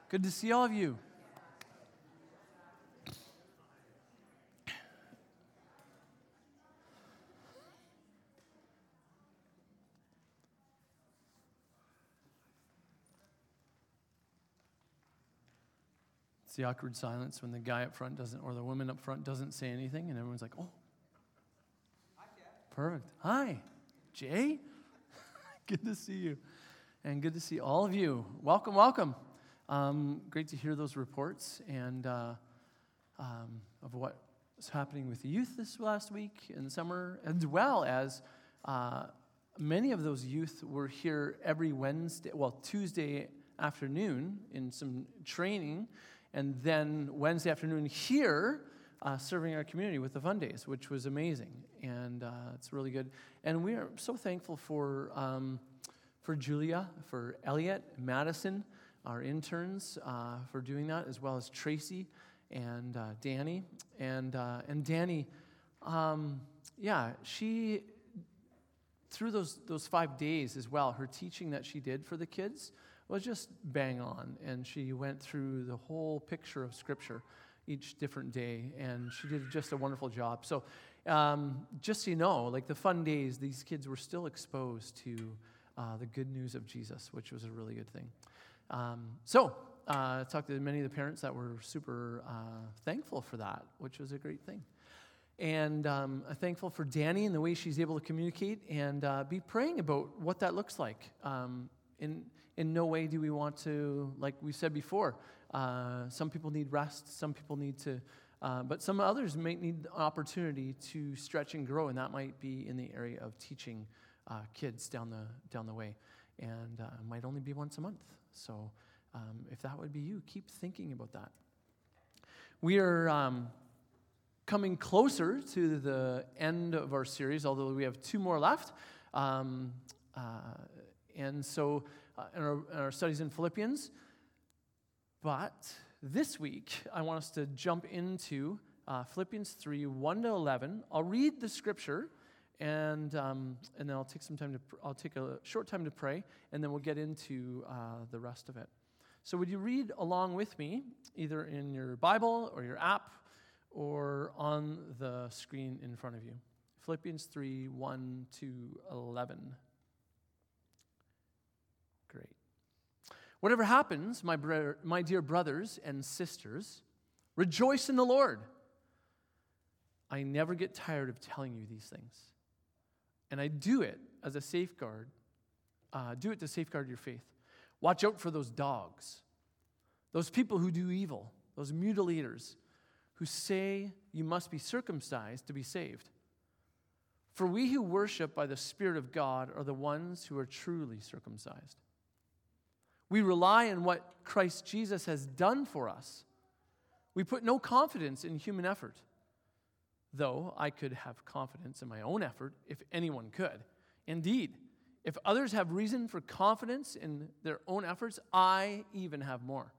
Good to see all of you. It's the awkward silence when the guy up front doesn't, or the woman up front doesn't say anything, and everyone's like, oh. Perfect. Hi, Jay. Good to see you. And good to see all of you. Welcome, welcome. Great to hear those reports and of what was happening with the youth this last week in summer, as well as many of those youth were here every Tuesday afternoon in some training, and then Wednesday afternoon here serving our community with the Fun Days, which was amazing, and it's really good. And we are so thankful for Julia, for Elliot, Madison, our interns, for doing that, as well as Tracy and Danny. And Danny, she, through those 5 days as well, her teaching that she did for the kids was just bang on. And she went through the whole picture of Scripture each different day, and she did just a wonderful job. So just so you know, like the Fun Days, these kids were still exposed to the good news of Jesus, which was a really good thing. I talked to many of the parents that were super thankful for that, which was a great thing. And I'm thankful for Danny and the way she's able to communicate and be praying about what that looks like. In no way do we want to, like we said before, some people need rest, some people need to, but some others may need an opportunity to stretch and grow, and that might be in the area of teaching kids down the way, and might only be once a month. So if that would be you, keep thinking about that. We are coming closer to the end of our series, although we have 2 more left. And so in our studies in Philippians. But this week, I want us to jump into Philippians 3, 1 to 11. I'll read the scripture, and then I'll take a short time to pray, and then we'll get into the rest of it. So would you read along with me, either in your Bible or your app, or on the screen in front of you? Philippians 3, 1 to 11. Great. Whatever happens, my dear brothers and sisters, rejoice in the Lord. I never get tired of telling you these things. And I do it as a safeguard. Do it to safeguard your faith. Watch out for those dogs, those people who do evil, those mutilators who say you must be circumcised to be saved. For we who worship by the Spirit of God are the ones who are truly circumcised. We rely on what Christ Jesus has done for us. We put no confidence in human effort, though I could have confidence in my own effort if anyone could. Indeed, if others have reason for confidence in their own efforts, I even have more.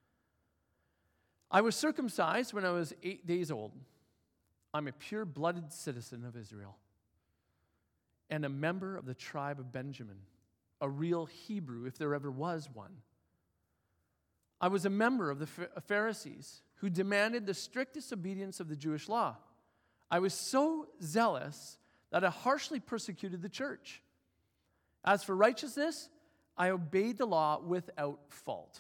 I was circumcised when I was 8 days old. I'm a pure-blooded citizen of Israel and a member of the tribe of Benjamin, a real Hebrew, if there ever was one. I was a member of the Pharisees who demanded the strictest obedience of the Jewish law. I was so zealous that I harshly persecuted the church. As for righteousness, I obeyed the law without fault.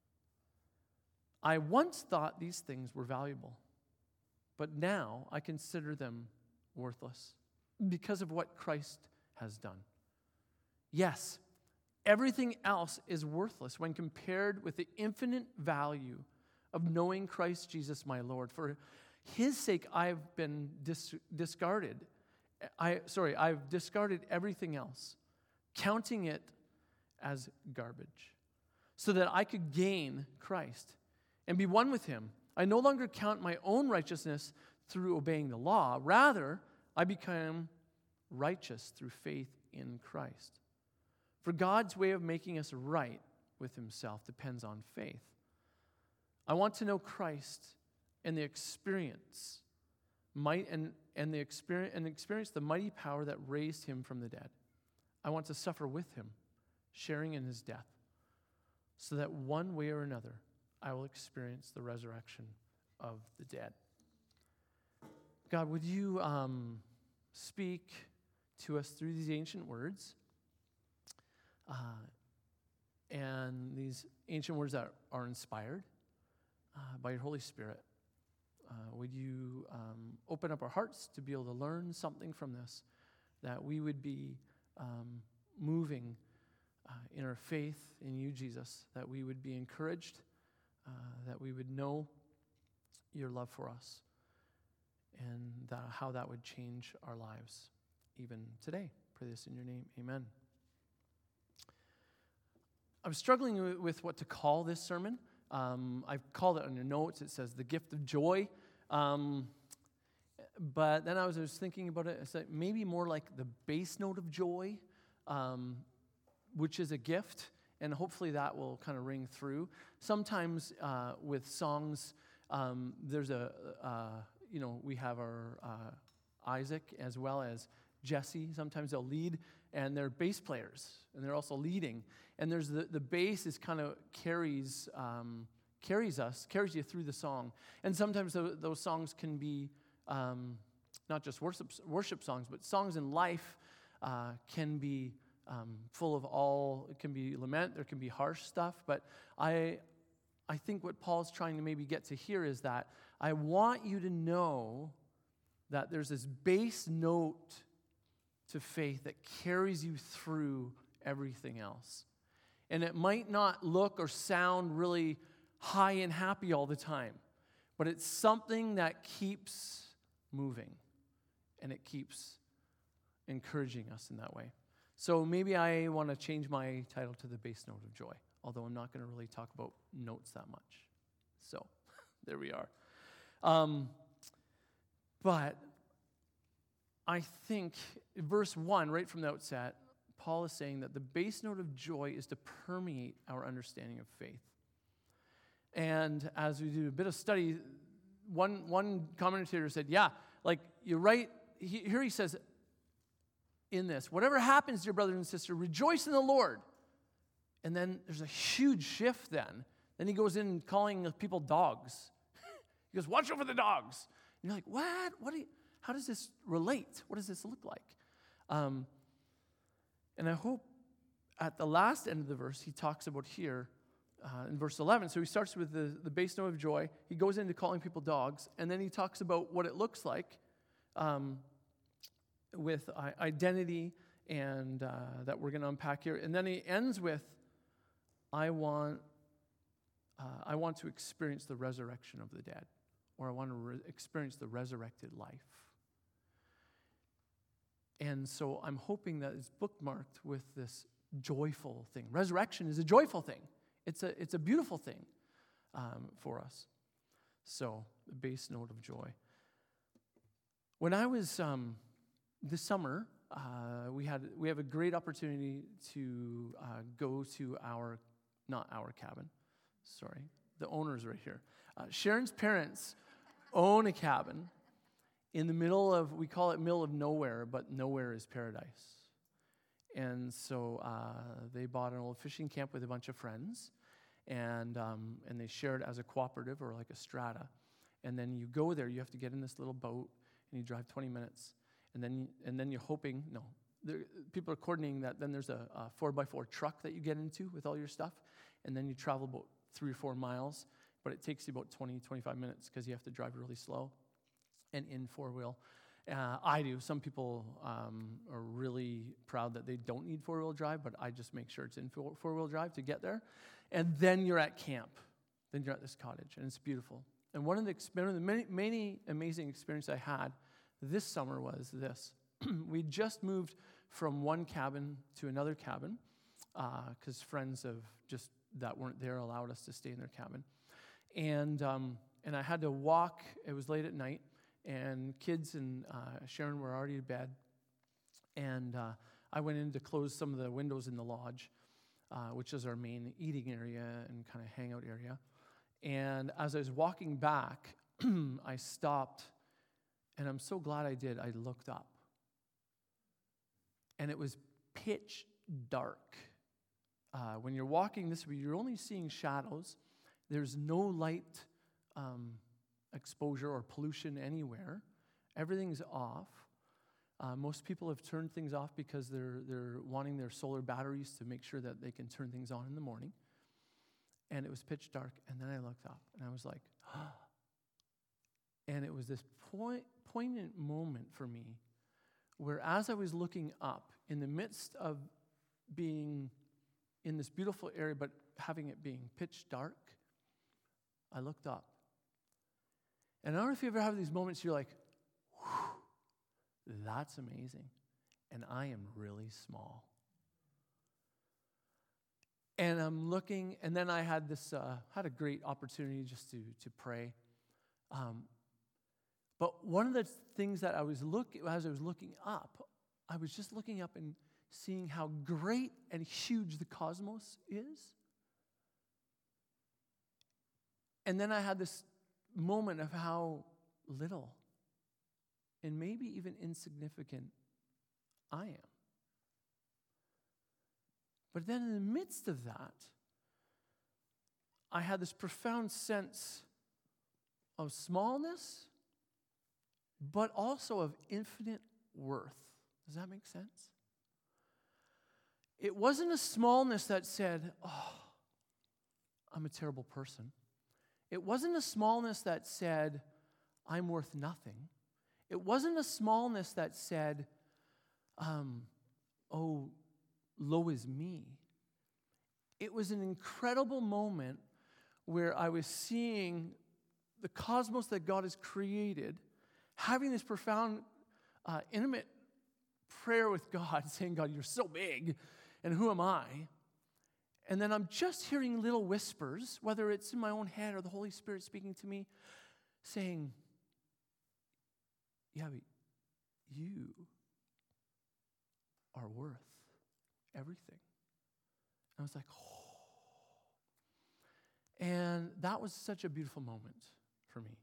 I once thought these things were valuable, but now I consider them worthless because of what Christ has done. Yes, everything else is worthless when compared with the infinite value of knowing Christ Jesus my Lord. For his sake, I've been discarded. I've discarded everything else, counting it as garbage, so that I could gain Christ and be one with him. I no longer count my own righteousness through obeying the law. Rather, I become righteous through faith in Christ. For God's way of making us right with himself depends on faith. I want to know Christ and experience the mighty power that raised him from the dead. I want to suffer with him, sharing in his death, so that one way or another I will experience the resurrection of the dead. God, would you speak to us through these ancient words, and these ancient words that are inspired by your Holy Spirit. Would you open up our hearts to be able to learn something from this, that we would be moving in our faith in you, Jesus, that we would be encouraged, that we would know your love for us, and how that would change our lives even today. Pray this in your name. Amen. I'm struggling with what to call this sermon. I've called it on your notes. It says the gift of joy. But then I was thinking about it. It's like maybe more like the bass note of joy, which is a gift. And hopefully that will kind of ring through. Sometimes with songs, there's we have our Isaac as well as Jesse. Sometimes they'll lead, and they're bass players, and they're also leading. And there's the bass is kind of carries you through the song. And sometimes those songs can be not just worship songs, but songs in life can be full of it can be lament, there can be harsh stuff. But I think what Paul's trying to maybe get to here is that I want you to know that there's this bass note to faith that carries you through everything else. And it might not look or sound really high and happy all the time, but it's something that keeps moving, and it keeps encouraging us in that way. So maybe I want to change my title to the bass note of joy, although I'm not going to really talk about notes that much. So there we are. But I think verse 1, right from the outset, Paul is saying that the bass note of joy is to permeate our understanding of faith. And as we do a bit of study, one commentator said, yeah, like you're right. Here he says in this, whatever happens, dear brother and sister, rejoice in the Lord. And then there's a huge shift then. Then he goes in calling people dogs. He goes, watch over the dogs. And you're like, what? How does this relate? What does this look like? And I hope at the last end of the verse, he talks about here in verse 11. So he starts with the bass note of joy. He goes into calling people dogs. And then he talks about what it looks like with identity and that we're going to unpack here. And then he ends with, I want to experience the resurrection of the dead, or I want to experience the resurrected life. And so I'm hoping that it's bookmarked with this joyful thing. Resurrection is a joyful thing. It's a beautiful thing for us. So the bass note of joy. When I was this summer, we have a great opportunity to go to not our cabin. Sorry, the owner's right here. Sharon's parents own a cabin in the middle of, we call it middle of nowhere, but nowhere is paradise. And so they bought an old fishing camp with a bunch of friends, and they share it as a cooperative or like a strata. And then you go there, you have to get in this little boat, and you drive 20 minutes. And then you're hoping, people are coordinating that. Then there's a 4x4 truck that you get into with all your stuff, and then you travel about 3 or 4 miles, but it takes you about 20, 25 minutes because you have to drive really slow and in four-wheel. I do. Some people are really proud that they don't need four-wheel drive, but I just make sure it's in four-wheel drive to get there. And then you're at camp. Then you're at this cottage, and it's beautiful. And one of the many amazing experiences I had this summer was this. We just moved from one cabin to another cabin because friends that weren't there allowed us to stay in their cabin. And I had to walk. It was late at night, and kids and Sharon were already to bed. And I went in to close some of the windows in the lodge, which is our main eating area and kind of hangout area. And as I was walking back, I stopped, and I'm so glad I did. I looked up, and it was pitch dark. When you're walking this way, you're only seeing shadows, There's no light exposure or pollution anywhere. Everything's off. Most people have turned things off because they're wanting their solar batteries to make sure that they can turn things on in the morning. And it was pitch dark, and then I looked up, and I was like, and it was this poignant moment for me where as I was looking up, in the midst of being in this beautiful area, but having it being pitch dark, I looked up. And I don't know if you ever have these moments you're like, whew, that's amazing. And I am really small. And I'm looking, and then I had had a great opportunity just to pray. But one of the things that as I was looking up, I was just looking up and seeing how great and huge the cosmos is. And then I had this moment of how little and maybe even insignificant I am. But then in the midst of that, I had this profound sense of smallness, but also of infinite worth. Does that make sense? It wasn't a smallness that said, oh, I'm a terrible person. It wasn't a smallness that said, I'm worth nothing. It wasn't a smallness that said, oh, low is me. It was an incredible moment where I was seeing the cosmos that God has created, having this profound, intimate prayer with God, saying, God, you're so big, and who am I? And then I'm just hearing little whispers, whether it's in my own head or the Holy Spirit speaking to me, saying, yeah, but you are worth everything. And I was like, oh. And that was such a beautiful moment for me.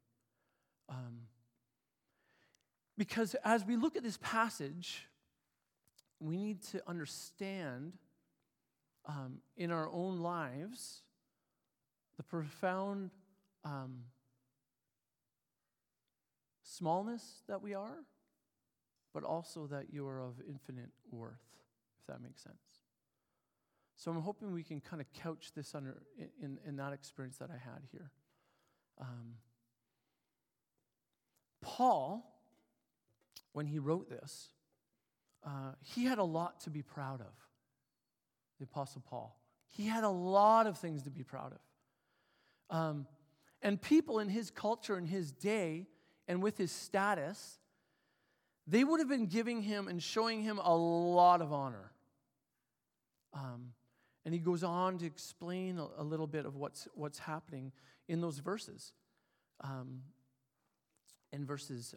Because as we look at this passage, we need to understand in our own lives the profound smallness that we are, but also that you are of infinite worth, if that makes sense. So I'm hoping we can kind of couch this in that experience that I had here. Paul, when he wrote this, he had a lot to be proud of. The Apostle Paul. He had a lot of things to be proud of. And people in his culture, in his day, and with his status, they would have been giving him and showing him a lot of honor. And he goes on to explain a little bit of what's happening in those verses. In verses,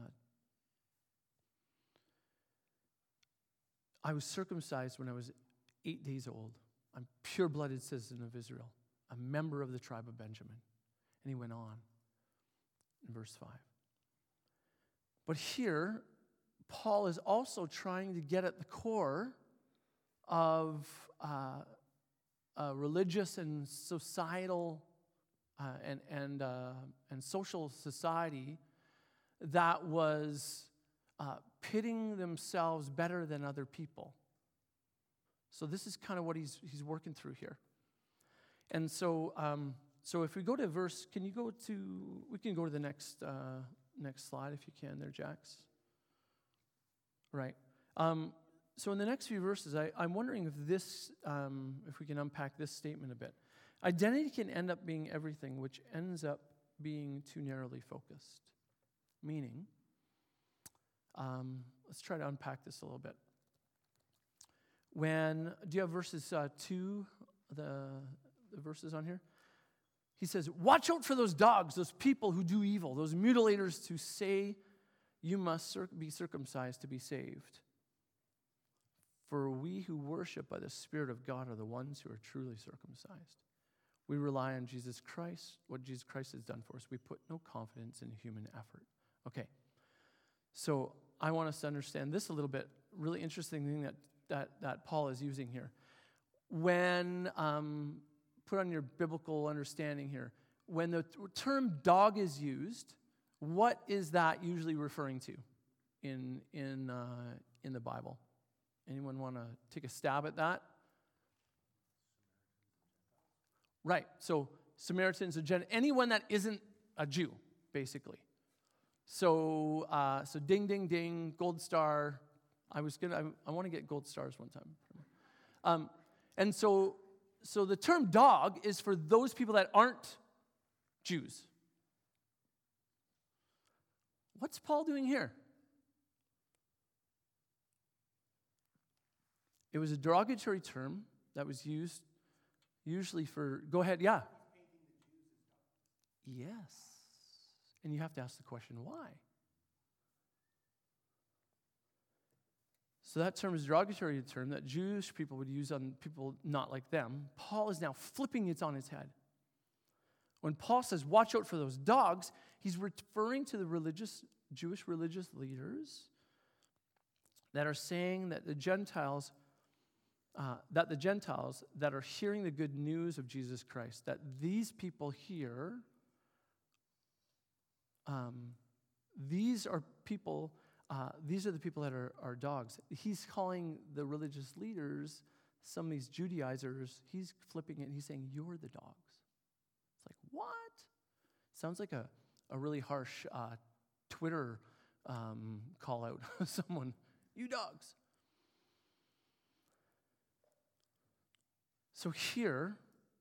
I was circumcised when I was 8 days old. I'm pure-blooded citizen of Israel, a member of the tribe of Benjamin. And he went on in verse 5. But here, Paul is also trying to get at the core of religious and societal and social society that was pitting themselves better than other people. So this is kind of what he's working through here. And so if we go to verse, we can go to the next slide if you can there, Jax. Right. So in the next few verses, I'm wondering if we can unpack this statement a bit. Identity can end up being everything, which ends up being too narrowly focused. Meaning, let's try to unpack this a little bit. Do you have verses 2, the verses on here? He says, watch out for those dogs, those people who do evil, those mutilators who say you must be circumcised to be saved. For we who worship by the Spirit of God are the ones who are truly circumcised. We rely on Jesus Christ, what Jesus Christ has done for us. We put no confidence in human effort. Okay, so I want us to understand this a little bit. Really interesting thing that Paul is using here. When put on your biblical understanding here. When the term dog is used, what is that usually referring to in the Bible? Anyone want to take a stab at that? Right. So Samaritans, anyone that isn't a Jew, basically. So ding, ding, ding, gold star. I want to get gold stars one time. And so the term dog is for those people that aren't Jews. What's Paul doing here? It was a derogatory term that was used usually for, go ahead, yeah. Yes. And you have to ask the question, why? So that term is a derogatory term that Jewish people would use on people not like them. Paul is now flipping it on its head. When Paul says, watch out for those dogs, he's referring to the Jewish religious leaders that are saying that the Gentiles that are hearing the good news of Jesus Christ, that these people here, these are the people that are dogs. He's calling the religious leaders, some of these Judaizers, he's flipping it and he's saying, you're the dogs. It's like, what? Sounds like a really harsh Twitter call out. Someone, you dogs. So here,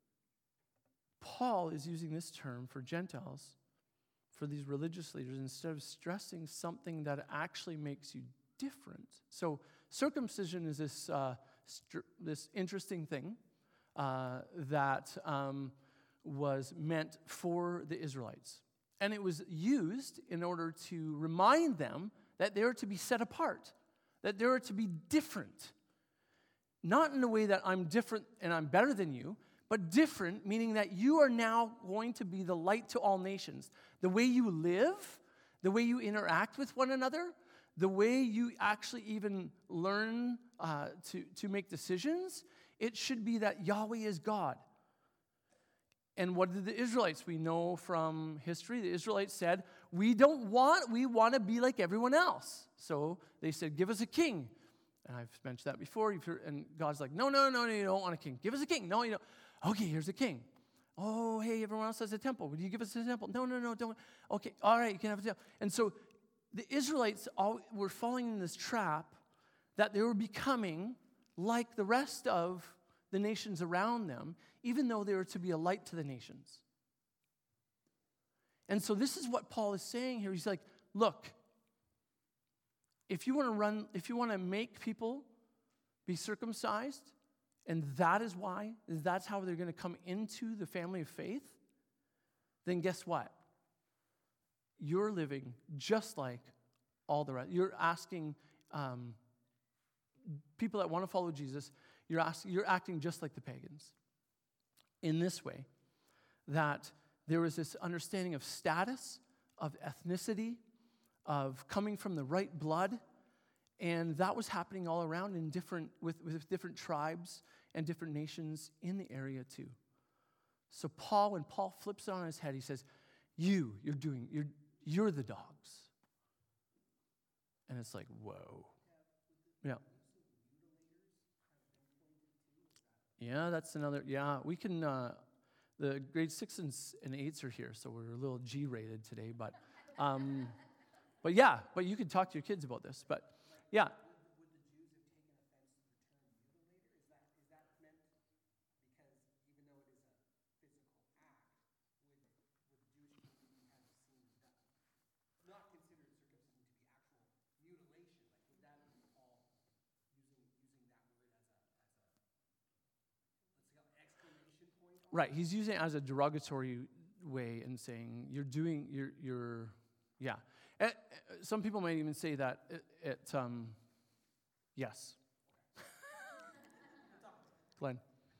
Paul is using this term for Gentiles, for these religious leaders, instead of stressing something that actually makes you different. So circumcision is this interesting thing that was meant for the Israelites. And it was used in order to remind them that they were to be set apart, that they were to be different. Not in the way that I'm different and I'm better than you, but different, meaning that you are now going to be the light to all nations. The way you live, the way you interact with one another, the way you actually even learn to make decisions, it should be that Yahweh is God. And what did the Israelites? We know from history, the Israelites said, we want to be like everyone else. So they said, give us a king. And I've mentioned that before. And God's like, no, you don't want a king. Give us a king. No, you don't. Okay, here's a king. Oh, hey, everyone else has a temple. Would you give us a temple? No, don't. Okay, all right, you can have a temple. And so the Israelites were falling in this trap that they were becoming like the rest of the nations around them, even though they were to be a light to the nations. And so this is what Paul is saying here. He's like, look, if you want to make people be circumcised, and that's how they're going to come into the family of faith, then guess what? You're living just like all the rest. You're asking people that want to follow Jesus, you're acting just like the pagans. In this way, that there was this understanding of status, of ethnicity, of coming from the right blood, and that was happening all around with different tribes and different nations in the area too. So when Paul flips it on his head, he says, you're the dogs. And it's like, whoa. Yeah. Yeah, that's another, we can, the grade 6 and 8s are here, so we're a little G-rated today, but you can talk to your kids about this, but yeah. Would the Jews have taken offense to the term mutilator? Is that meant because even though it is a physical act, would the Jewish community have seen that, not considered circumcision to be actual mutilation? Like, would that be Paul using that word as an exclamation point? Right, he's using it as a derogatory way and saying you're yeah. Some people might even say that yes. Glenn.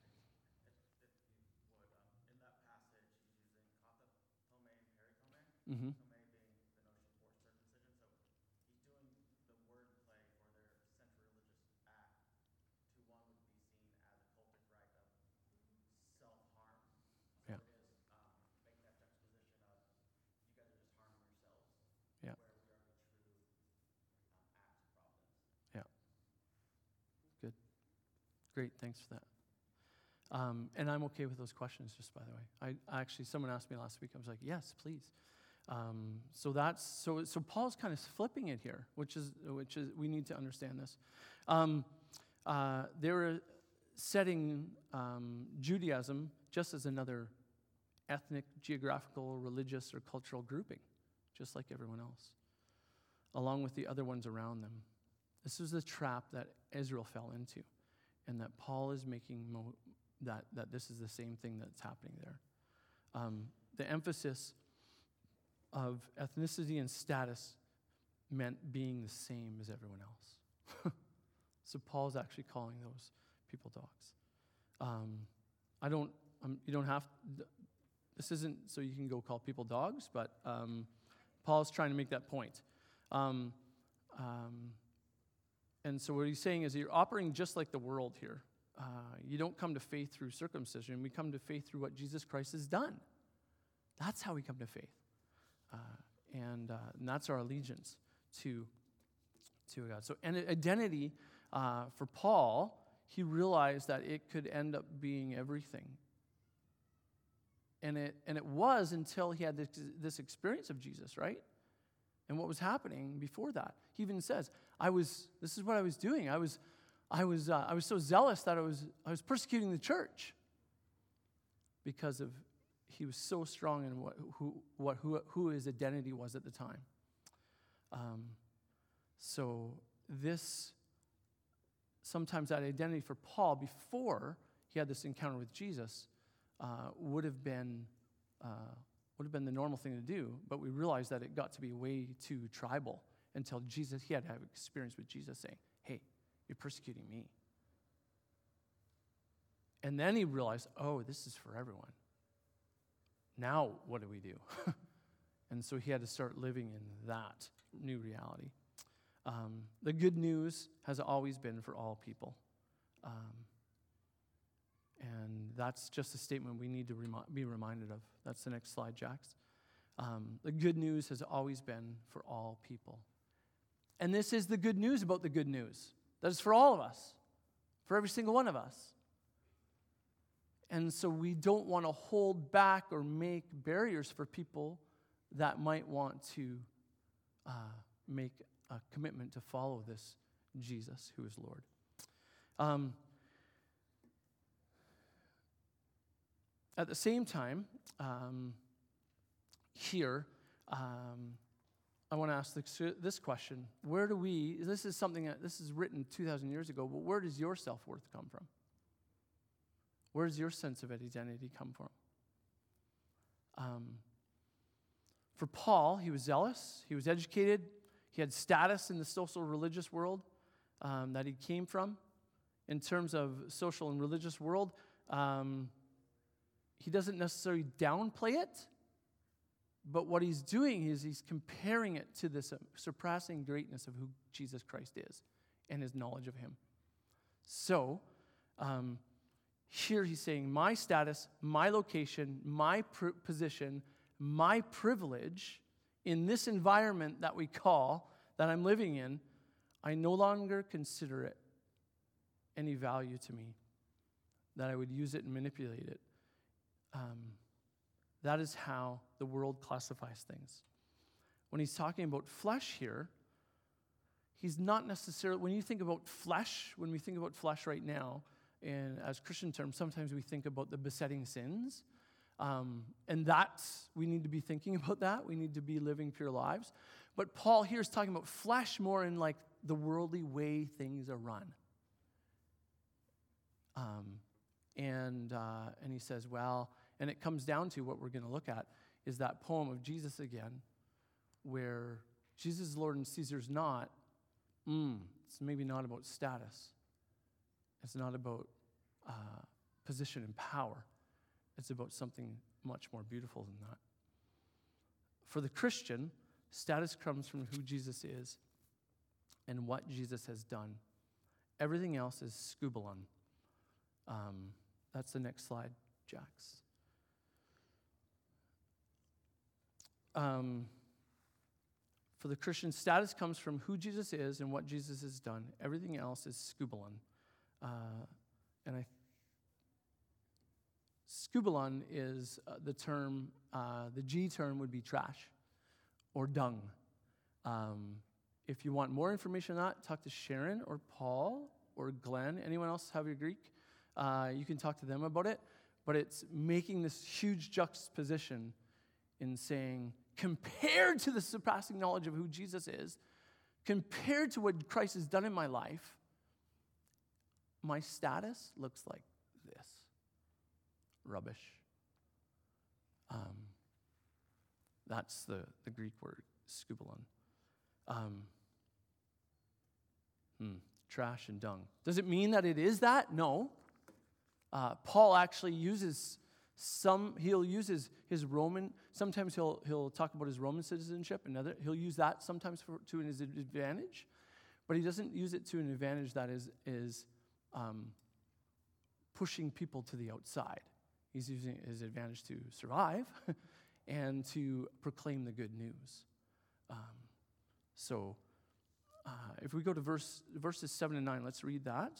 In that passage, he's using kata, tome, and perikome. Mm-hmm. Tome being the notion for circumcision. So he's doing the word play for their central religious act to one would be seen as a cultic rite of self-harm Great, thanks for that. And I'm okay with those questions, just by the way. I actually, someone asked me last week. I was like, yes, please. So Paul's kind of flipping it here, which is we need to understand this. They were setting Judaism just as another ethnic, geographical, religious, or cultural grouping, just like everyone else, along with the other ones around them. This is the trap that Israel fell into, and that Paul is making that this is the same thing that's happening there. The emphasis of ethnicity and status meant being the same as everyone else. So Paul's actually calling those people dogs. You don't have, this isn't so you can go call people dogs, but Paul's trying to make that point. And so what he's saying is you're operating just like the world here. You don't come to faith through circumcision. We come to faith through what Jesus Christ has done. That's how we come to faith. And that's our allegiance to God. So, and identity, for Paul, he realized that it could end up being everything. And it was until he had this experience of Jesus, right? And what was happening before that. He even says, this is what I was doing. I was so zealous that I was persecuting the church because of he was so strong in who his identity was at the time. So this, sometimes that identity for Paul before he had this encounter with Jesus would have been the normal thing to do, but we realized that it got to be way too tribal until Jesus, he had to have experience with Jesus saying, hey, you're persecuting me. And then he realized, oh, this is for everyone. Now what do we do? And so he had to start living in that new reality. The good news has always been for all people. And that's just a statement we need to be reminded of. That's the next slide, Jax. The good news has always been for all people. And this is the good news about the good news. That is for all of us, for every single one of us. And so we don't want to hold back or make barriers for people that might want to make a commitment to follow this Jesus who is Lord. At the same time, here, I want to ask this question. Where do this is something that, this is written 2,000 years ago, but where does your self-worth come from? Where does your sense of identity come from? For Paul, he was zealous, he was educated, he had status in the social religious world that he came from. In terms of social and religious world, he doesn't necessarily downplay it, but what he's doing is he's comparing it to this surpassing greatness of who Jesus Christ is and his knowledge of him. So, here he's saying, my status, my location, my position, my privilege in this environment that I'm living in, I no longer consider it any value to me, that I would use it and manipulate it. That is how the world classifies things. When he's talking about flesh here, he's not necessarily, when we think about flesh right now, and as Christian terms, sometimes we think about the besetting sins. And we need to be thinking about that. We need to be living pure lives. But Paul here is talking about flesh more in like the worldly way things are run. And he says, well, and it comes down to what we're going to look at is that poem of Jesus again, where Jesus is Lord and Caesar's not. It's maybe not about status. It's not about position and power. It's about something much more beautiful than that. For the Christian, status comes from who Jesus is and what Jesus has done. Everything else is skubalon. That's the next slide, Jax. For the Christian, status comes from who Jesus is and what Jesus has done. Everything else is skubalon. And scubalon is the term, the G term would be trash or dung. If you want more information on that, talk to Sharon or Paul or Glenn. Anyone else have your Greek? You can talk to them about it. But it's making this huge juxtaposition in saying, compared to the surpassing knowledge of who Jesus is, compared to what Christ has done in my life, my status looks like this. Rubbish. That's the Greek word, scubalon. Trash and dung. Does it mean that it is that? No. Paul actually uses he'll use his Roman, sometimes he'll talk about his Roman citizenship, he'll use that sometimes to his advantage, but he doesn't use it to an advantage that is pushing people to the outside. He's using his advantage to survive and to proclaim the good news. If we go to verses 7 and 9, let's read that.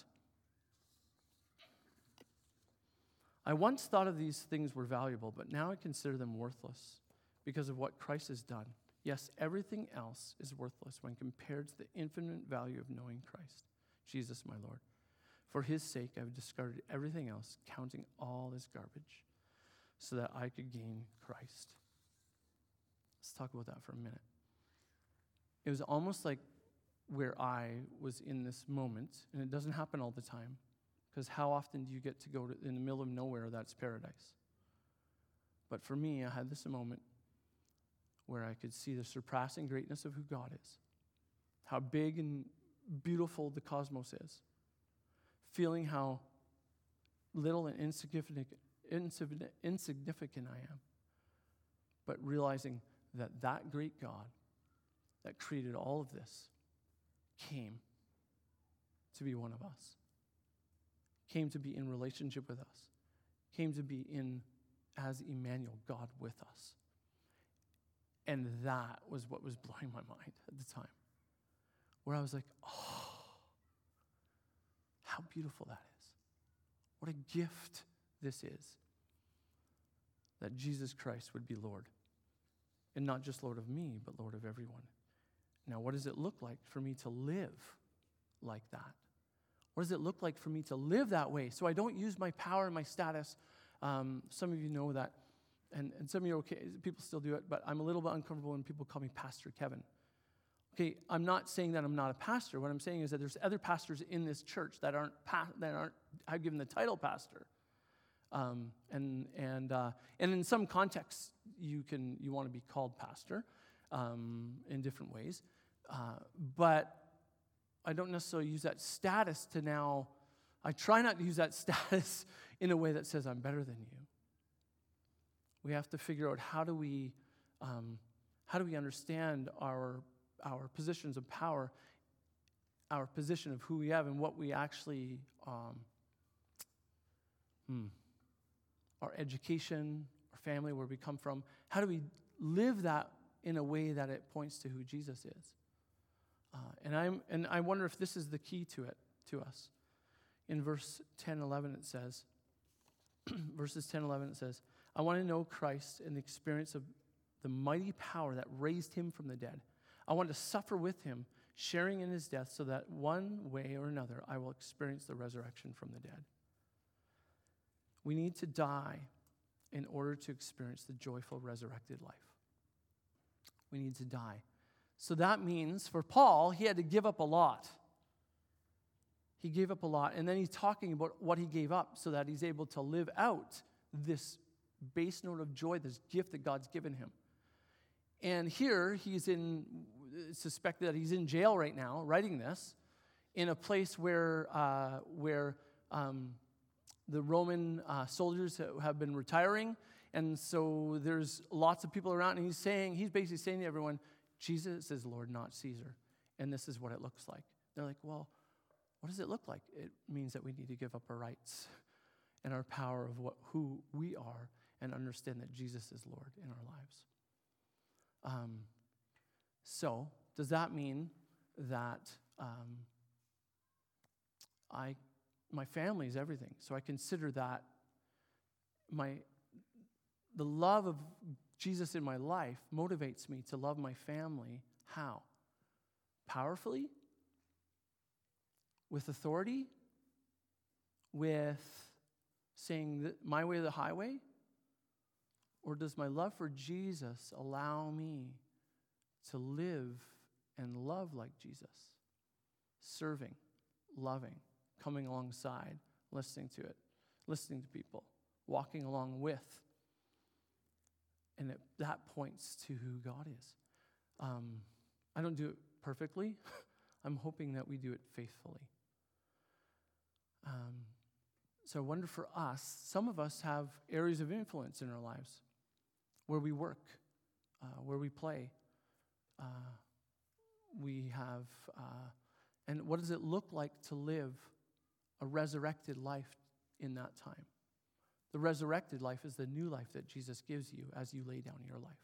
I once thought of these things were valuable, but now I consider them worthless because of what Christ has done. Yes, everything else is worthless when compared to the infinite value of knowing Christ, Jesus my Lord. For his sake, I've discarded everything else, counting all as garbage, so that I could gain Christ. Let's talk about that for a minute. It was almost like where I was in this moment, and it doesn't happen all the time, because how often do you get to go in the middle of nowhere that's paradise? But for me, I had this moment where I could see the surpassing greatness of who God is, how big and beautiful the cosmos is, feeling how little and insignificant I am, but realizing that great God that created all of this came to be one of us, came to be in relationship with us, came to be as Emmanuel, God with us. And that was what was blowing my mind at the time, where I was like, oh, how beautiful that is. What a gift this is, that Jesus Christ would be Lord. And not just Lord of me, but Lord of everyone. Now, what does it look like for me to live like that? What does it look like for me to live that way? So I don't use my power and my status. Some of you know that, and some of you are okay. People still do it, but I'm a little bit uncomfortable when people call me Pastor Kevin. Okay, I'm not saying that I'm not a pastor. What I'm saying is that there's other pastors in this church that aren't I've given the title pastor. And in some contexts, you want to be called pastor in different ways, but I don't necessarily use that status to now. I try not to use that status in a way that says I'm better than you. We have to figure out how do we understand our positions of power, our position of who we have, and what we actually our education, our family, where we come from. How do we live that in a way that it points to who Jesus is? And I wonder if this is the key to us. In verse 10, 11, it says, verses 10, 11, it says, I want to know Christ and the experience of the mighty power that raised him from the dead. I want to suffer with him, sharing in his death, so that one way or another I will experience the resurrection from the dead. We need to die in order to experience the joyful resurrected life. We need to die. So that means for Paul, he had to give up a lot. He gave up a lot. And then he's talking about what he gave up so that he's able to live out this base note of joy, this gift that God's given him. And here suspected that he's in jail right now, writing this, in a place where the Roman soldiers have been retiring, and so there's lots of people around, and he's basically saying to everyone, Jesus is Lord, not Caesar, and this is what it looks like. They're like, well, what does it look like? It means that we need to give up our rights and our power of who we are and understand that Jesus is Lord in our lives. So, does that mean that my family is everything. So I consider that the love of Jesus in my life motivates me to love my family. How? Powerfully? With authority? With saying that my way or the highway? Or does my love for Jesus allow me to live and love like Jesus? Serving, loving, coming alongside, listening to it, listening to people, walking along with. And that points to who God is. I don't do it perfectly. I'm hoping that we do it faithfully. So I wonder for us, some of us have areas of influence in our lives where we work, where we play. We have, and what does it look like to live a resurrected life in that time? The resurrected life is the new life that Jesus gives you as you lay down your life.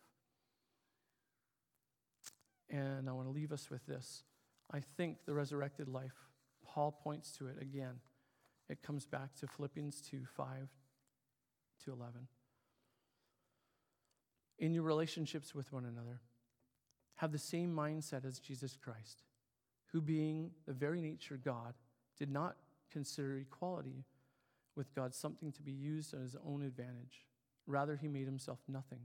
And I want to leave us with this. I think the resurrected life, Paul points to it again. It comes back to Philippians 2:5-11. In your relationships with one another, have the same mindset as Jesus Christ, who being the very nature God, did not consider equality with God something to be used at his own advantage. Rather, he made himself nothing,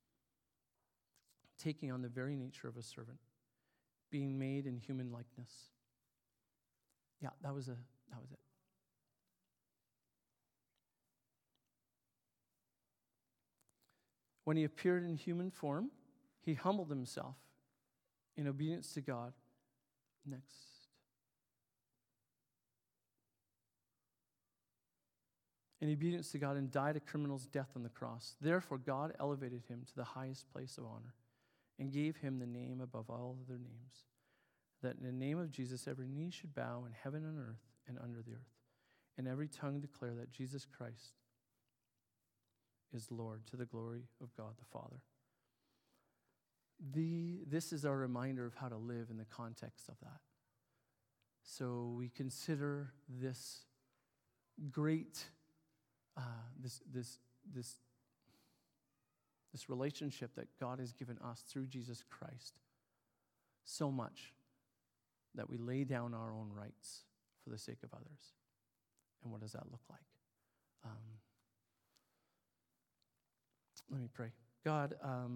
taking on the very nature of a servant, being made in human likeness. Yeah, that was it. When he appeared in human form, he humbled himself in obedience to God. Next. In obedience to God and died a criminal's death on the cross. Therefore, God elevated him to the highest place of honor and gave him the name above all other names, that in the name of Jesus every knee should bow in heaven and earth and under the earth, and every tongue declare that Jesus Christ is Lord, to the glory of God the Father. This is our reminder of how to live in the context of that. So we consider this great, this relationship that God has given us through Jesus Christ so much that we lay down our own rights for the sake of others. And what does that look like? Let me pray. God,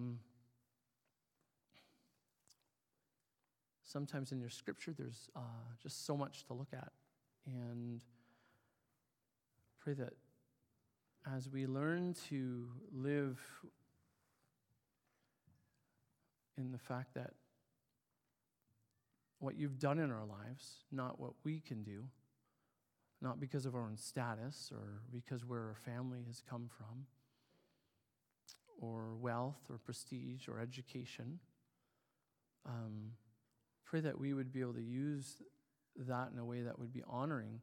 sometimes in your scripture there's just so much to look at. And pray that as we learn to live in the fact that what you've done in our lives, not what we can do, not because of our own status or because where our family has come from, or wealth or prestige or education, pray that we would be able to use that in a way that would be honoring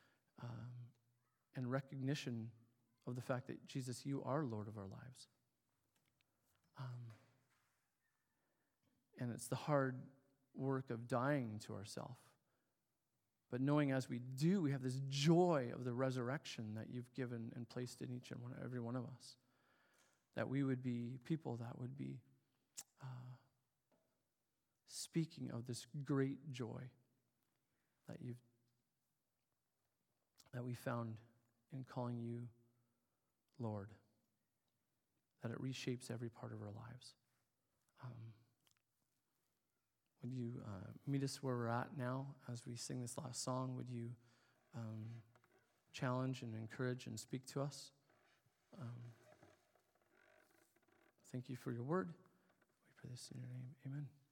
and recognition of the fact that, Jesus, you are Lord of our lives. And it's the hard work of dying to ourselves. But knowing as we do, we have this joy of the resurrection that you've given and placed in each and every one of us. That we would be people that would be speaking of this great joy that we found in calling you Lord. That it reshapes every part of our lives. Would you meet us where we're at now as we sing this last song? Would you challenge and encourage and speak to us? Thank you for your word. We pray this in your name. Amen.